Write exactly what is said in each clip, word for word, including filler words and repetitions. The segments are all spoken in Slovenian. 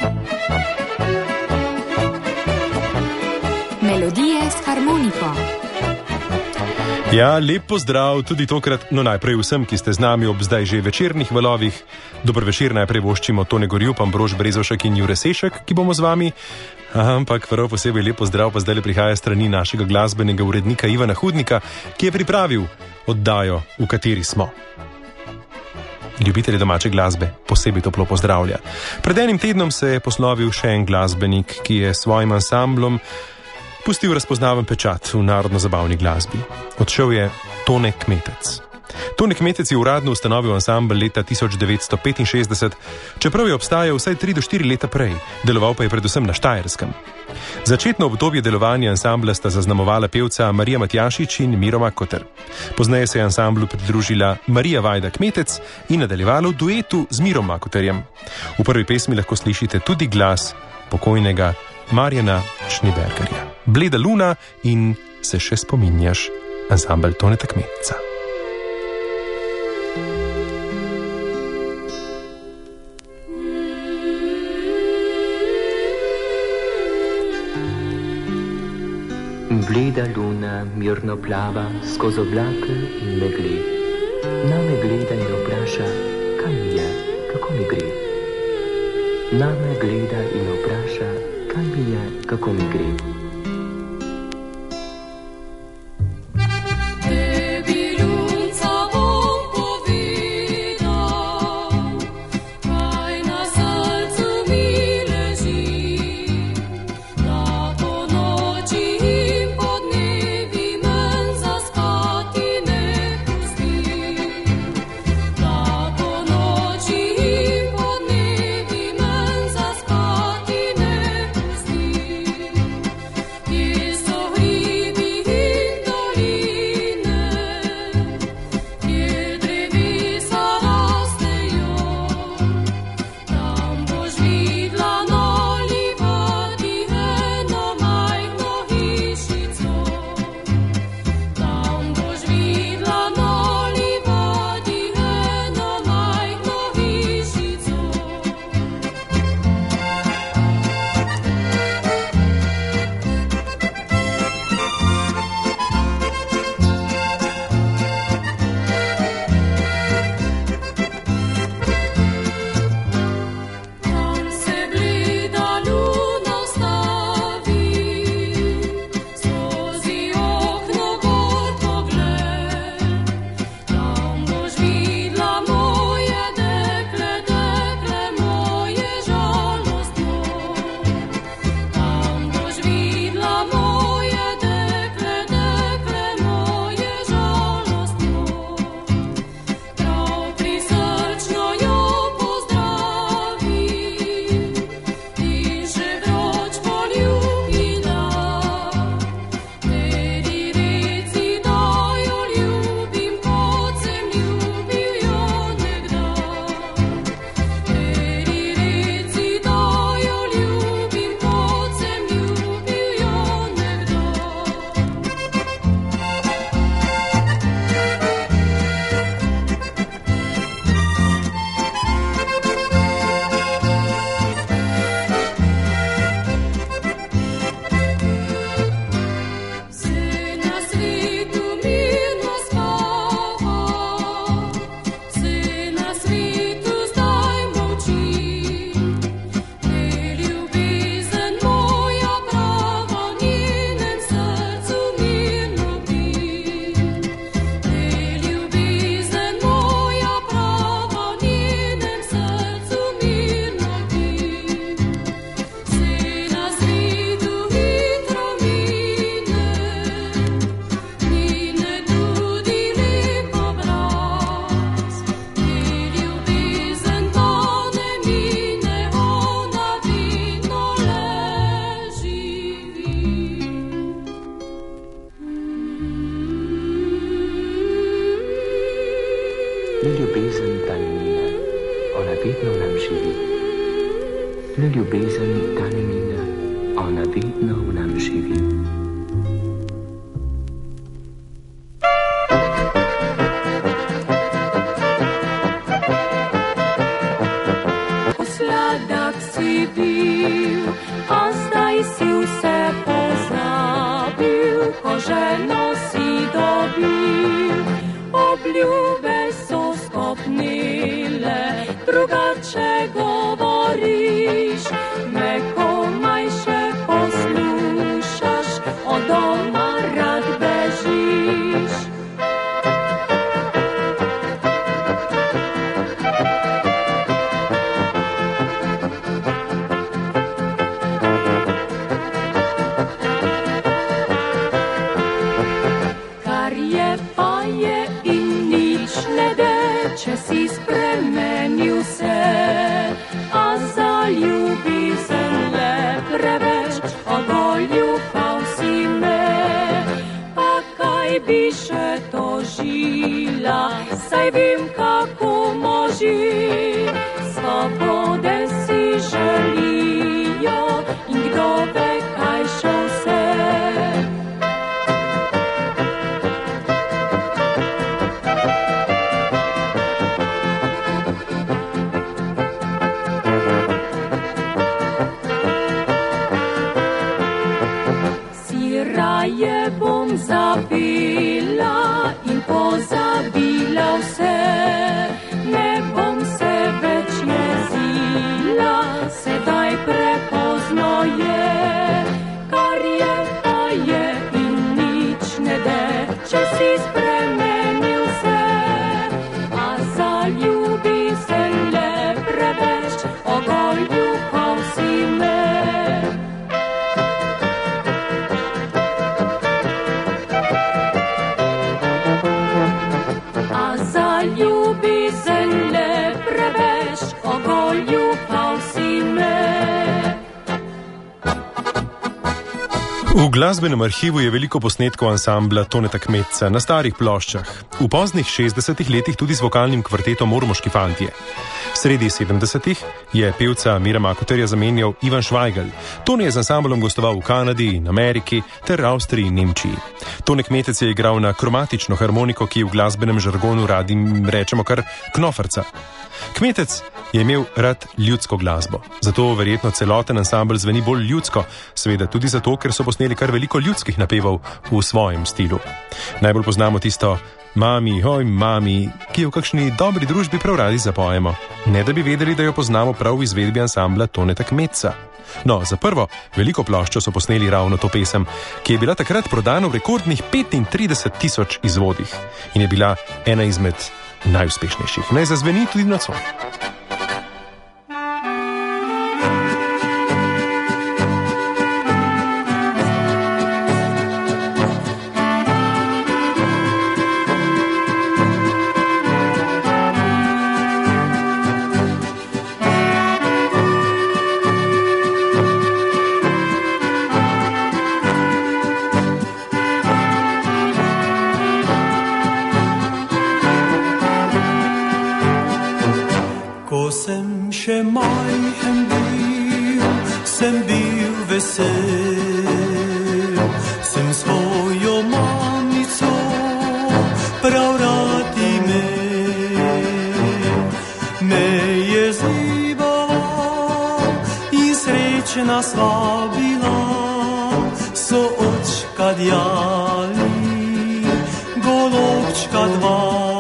Melodije s harmoniko. Ja, lep pozdrav tudi tokrat, no najprej vsem, ki ste z nami ob zdaj že večernih valovih. Dober večer najprej voščimo Tone Gorjup, Ambrož Brezovšek in Jure Sešek, ki bomo z vami. Ampak prav posebej lep pozdrav pa zdaj prihaja strani našega glasbenega urednika Ivana Hudnika, ki je pripravil oddajo, v kateri smo. Ljubitelji domače glasbe posebej toplo pozdravlja. Pred enim tednom se je poslovil še en glasbenik, ki je s svojim ansamblom pustil razpoznaven pečat v narodno-zabavni glasbi. Odšel je Tone Kmetec. Tone Kmetec je uradno ustanovil ansambl leta tisoč devetsto petinšestdeset, čeprav je obstajal vsaj tri do štiri leta prej, deloval pa je predvsem na Štajerskem. Začetno obdobje delovanja ansambla sta zaznamovala pevca Marija Matjašič in Miro Makoter. Pozneje se je ansamblu pridružila Marija Vajda Kmetec in nadaljevalo v duetu z Mirom Makoterjem. V prvi pesmi lahko slišite tudi glas pokojnega Marjana Šnibergarja. Bleda luna in Se še spominjaš, ansambl Toneta Kmetca. Bleda luna mirno plava skozi oblake in megli. Name gleda in vpraša, kaj mi je, kako mi gre. Name gleda in vpraša, kaj mi je, kako mi gre. Le ljubezen ta ne mine, ona vedno v nam živi. Le ljubezen ta ne mine, ona vedno v nam živi. Sladak si rodil, a zdaj si vse pozabil, ko ženo si dobil. Obljube so skopnile, drugače govoriš, me komaj še poslušaš, od doma rad bežiš. Kar je pa je in nič ne de, če si spremenil se, a za ljubezen le preveč ogoljufal si me. Pa kaj bi še tožila, saj vem, kako moži svobode si želijo in kdo ve, kaj še vse. Raje bom zapila in pozabila vse, ne bom se več jezila, sedaj prepozno je. Kar je pa je in nič ne de, če si spremenil se, a za ljubezen le preveč ogoljufal si me. Ljubezen le preveč ogoljufal si me. V glasbenem arhivu je veliko posnetkov ansambla Toneta Kmetca na starih ploščah, v poznih šestdesetih letih tudi z vokalnim kvartetom Ormoški fantje. Sredi sedemdesetih je pevca Mira Makoterja zamenjal Ivan Švajgl. Tone je z ansamblom gostoval v Kanadi in Ameriki ter Avstriji in Nemčiji. Tone Kmetec je igral na kromatično harmoniko, ki v glasbenem žargonu radi rečemo kar knofrca. Kmetec je imel rad ljudsko glasbo, zato verjetno celoten ansambl zveni bolj ljudsko, seveda tudi zato, ker so posneli kar veliko ljudskih napevov v svojem stilu. Najbolj poznamo tisto Mami, hoj, mami, ki jo v kakšni dobri družbi prav radi zapojemo, ne da bi vedeli, da jo poznamo prav v izvedbi ansambla Toneta Kmetca. No, za prvo veliko ploščo so posneli ravno to pesem, ki je bila takrat prodana v rekordnih petintrideset tisoč izvodih in je bila ena izmed najuspešnejših. Naj zazveni tudi nocoj. Ko sem še majhen bil, sem bil vesel, sem svojo mamico prav rad imel. Me je zivala in srečna sva bila, so očka djali, golobčka dva.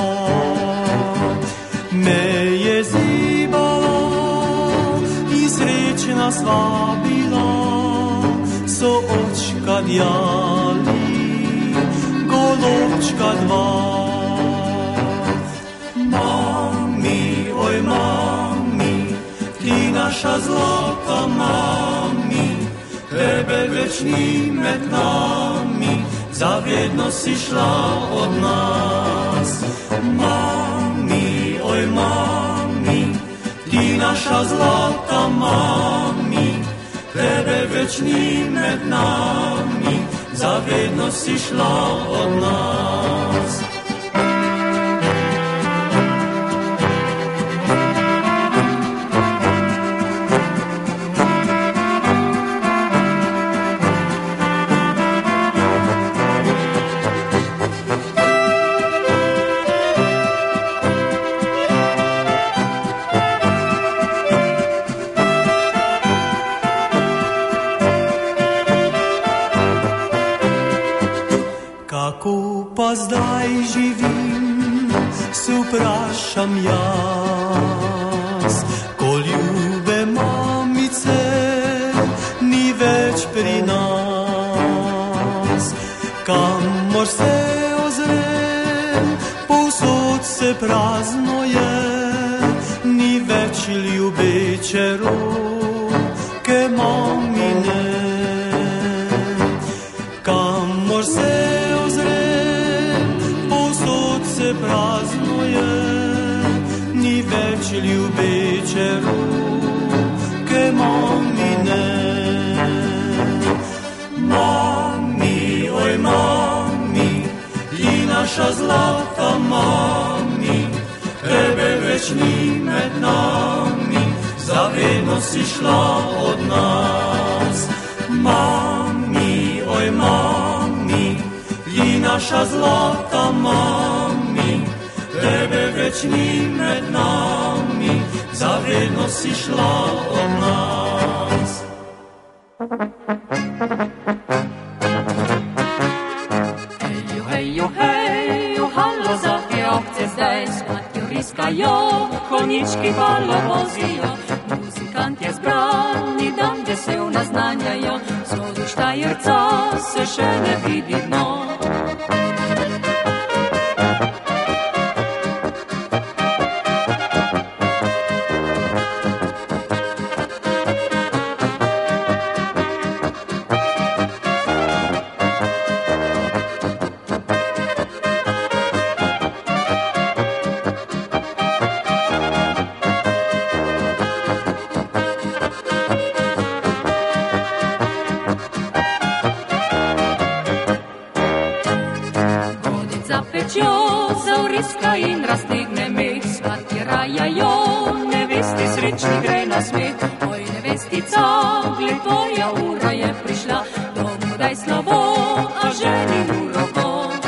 Me je zibala in srečna sva bila, so očka djali, golobčka dva. Mami, oj mami, ti naša zlata mami, tebe več ni med nami, zavedno si šla od nas. Mami, oj mami, ti naša zlata mami, tebe več ni med nami, zavedno si šla od nas. pa zdaj živim, se vprašam jaz, ko ljube mamice ni več pri nas. Kamor se ozrem, povsod se prazno je, ni več ljubeče roke mamine. Kamor se ozrem, povsod se prazno je, ni več ljubeče roke mamine. Mami, oj mami, ti naša zlata mami, tebe več ni med nami, zavedno si šla od nas. Mami, oj mami, ti naša zlata mami, tebe več ni med nami, zavedno si šla od nas. Hejo, hejo, hejo, halo, zahje ovce zdaj skratjuriskajo, konjički halo vozijo, muzikant je zbrani, dan gdje se unaznanjajo, zvodu Štajerca se še ne vidi dno. Zauriska in raztegne meh, sladki rajajo, nevesti srečni gre na svet. Oj, nevestica, gled tvoja ura je prišla, domu daj slavo, a ženi v roko.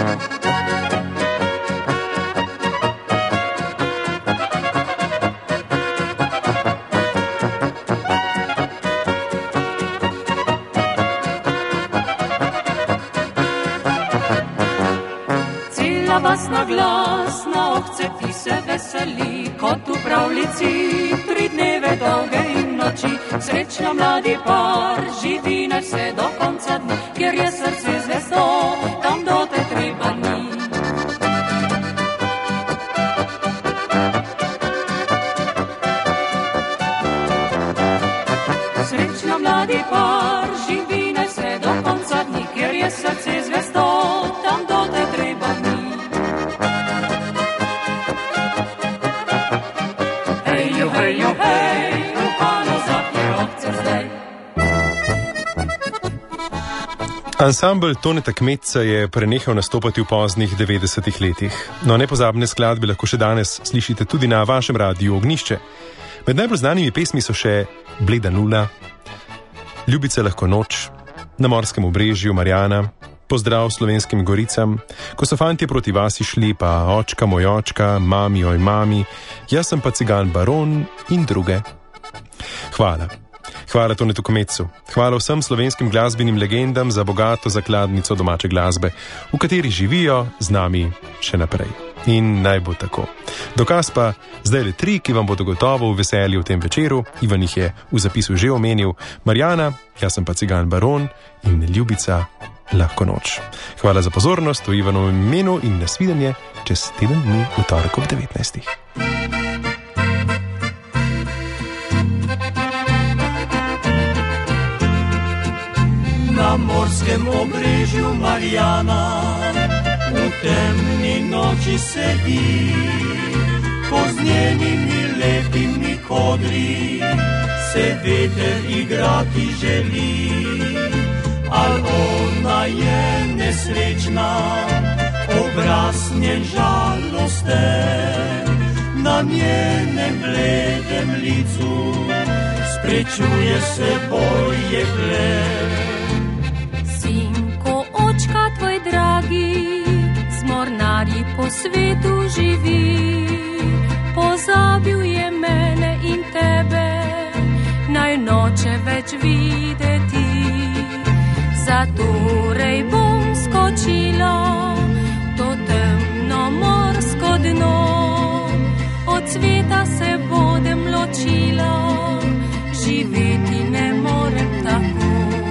Vasna glasna, ohce ti se veseli, kot v pravljici, tri dneve dolge in noči. Srečno mladi par, živi naj vse do konca dne, kjer je srce zvesto, tam do te treba ni. Srečno mladi par, živi naj vse do konca dne, kjer je srce zvesto, tam do te treba ni. Hejo, hejo, hejo, halo, zahje ovce zdaj. Ansambel Toneta Kmetca je prenehal nastopati v poznih devetdesetih letih, no nepozabne skladbe lahko še danes slišite tudi na vašem radiju Ognjišče. Med najbolj znanimi pesmi so še Bleda nula, Ljubice lahko noč, Na morskem obrežju Marjana, Pozdrav Slovenskim goricam, Ko so fantje proti vasi šli, pa Očka moj očka, Mami oj mami, Jaz sem pa cigan baron in druge. Hvala. Hvala Tonetu Kmetcu. Hvala vsem slovenskim glasbenim legendam za bogato zakladnico domače glasbe, v kateri živijo z nami še naprej. In naj bo tako. Dokaz pa zdaj le tri, ki vam bodo gotovo v veselju v tem večeru. Ivan jih je v zapisu že omenil. Marjana, Jaz sem pa cigan baron in Ljubica lahko noč. Hvala za pozornost v Ivanovem imenu in nasvidenje čez teden dni v torek ob devetnajstih. Na morskem obrežju Marjana v temni noči sedi, ko z njenimi lepimi kodri se veter igrati želi. Al ona je nesrečna, obraz njen žalosten, na njenem bledem licu sprečuje se boje gled. Sinko, očka tvoj dragi, z mornarji po svetu živi. Pozabil je mene in tebe, naj noče več videti. Zatorej bom skočila do sveta se bodem ločila, živeti ne morem tako.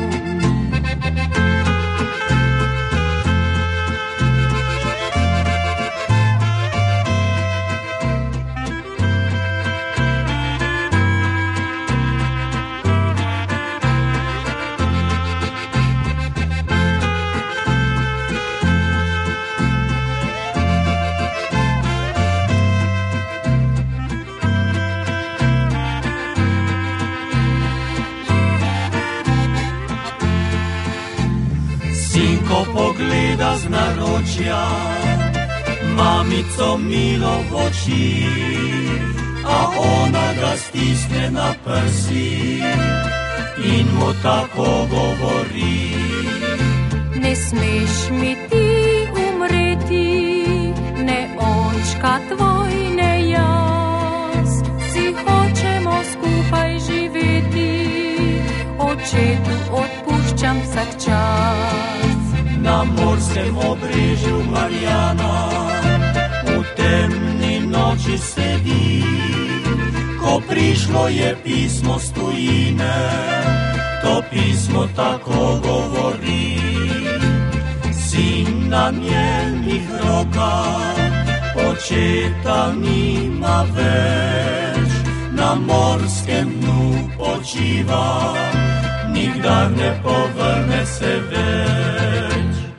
Ko pogleda z naročja mamico milo v oči, a ona ga stisne na prsi in mu tako govori: ne smeš mi ti umreti, ne očka tvoj, ne jaz, si hočemo skupaj živeti, očetu odpuščam vsak čas. Na morskem obrežju Marjana v temni noči sedi, ko prišlo je pismo z tujine, to pismo tako govori: sin na njenih rokah očeta nima več, na morskem dnu počiva, nikdar ne povrne se več.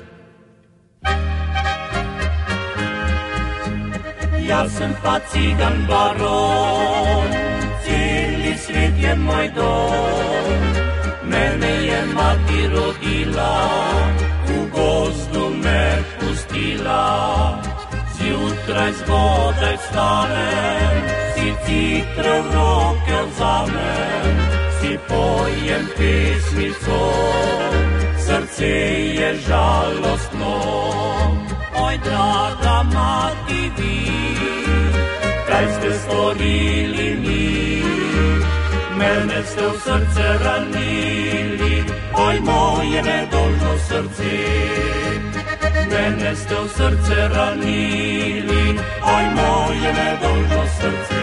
Jaz sem pa cigan baron, celi svet je moj dom, mene je mati rodila, v gozdu me pustila. Zjutraj zgodaj vstanem, si citre v roke vzamem, si pojem pesmico, srce je žalostno. Oj, draga mati vi, kaj ste storili mi? Mene ste v srce ranili, oj, moje nedolžno srce. Mene ste v srce ranili, oj, moje nedolžno srce.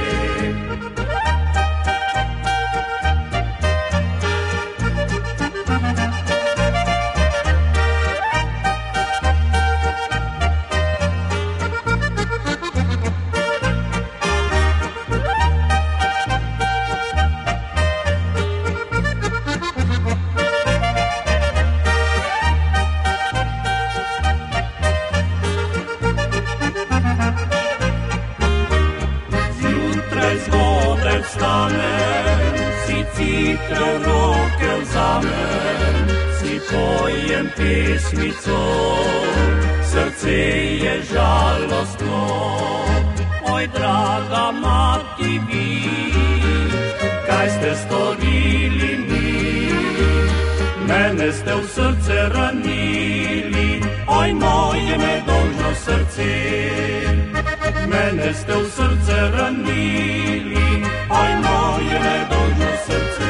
Pesmico, srce je žalostno. Oj, draga mati vi, kaj ste storili mi? Mene ste v srce ranili, oj, moje nedolžno srce. Mene ste v srce ranili, oj, moje nedolžno srce.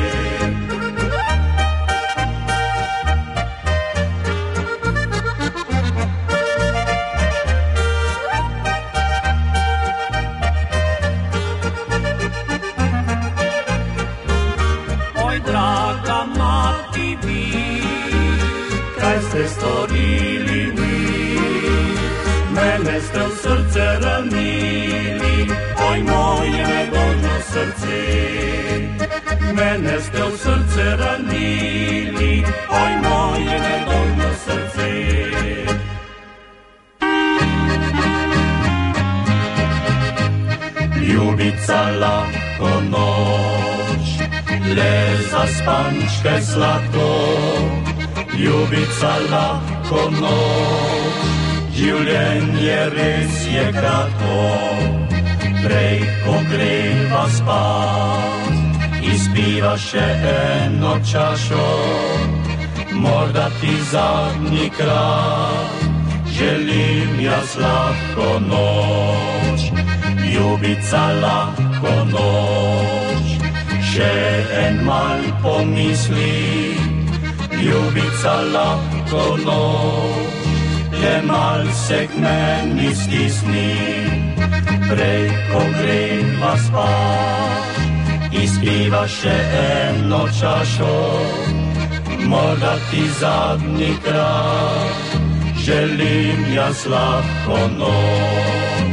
Storili mi, mene ste v srce ranili, oj, moje nedolžno srce. Mene ste v srce ranili, oj, moje nedolžno srce. Ljubica, lahko noč, le za spančke sladko. Ljubica, lahko noč, življenje res je kratko. Prej, ko greva spat, izpiva še eno čašo. Morda ti zadnji krat želim jaz lahko noč. Ljubica, lahko noč, še en mal pomisli. Ljubica, lahko noč, le malce k meni stisni, prej ko greva spat, ispiva še eno čašo, morda ti zadnji krat, želim jaz lahko noč.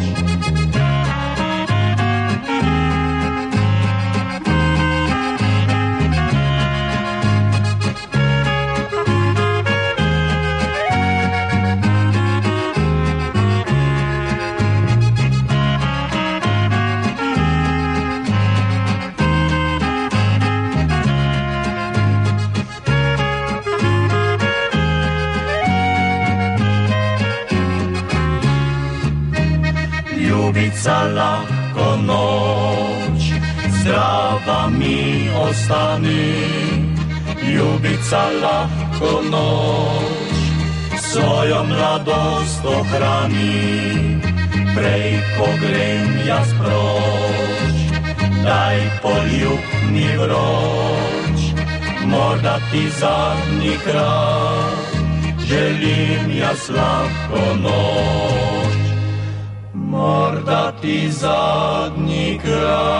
Ljubica lahko noč, zdrava mi ostani. Ljubica lahko noč, svojo mladost ohrani. Prej ko grem jaz proč, daj poljubni vroč, morda ti zadnji krat, želim jaz lahko noč. Morda ti zadnji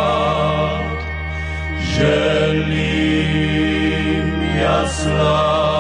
krat, želim jaz lahko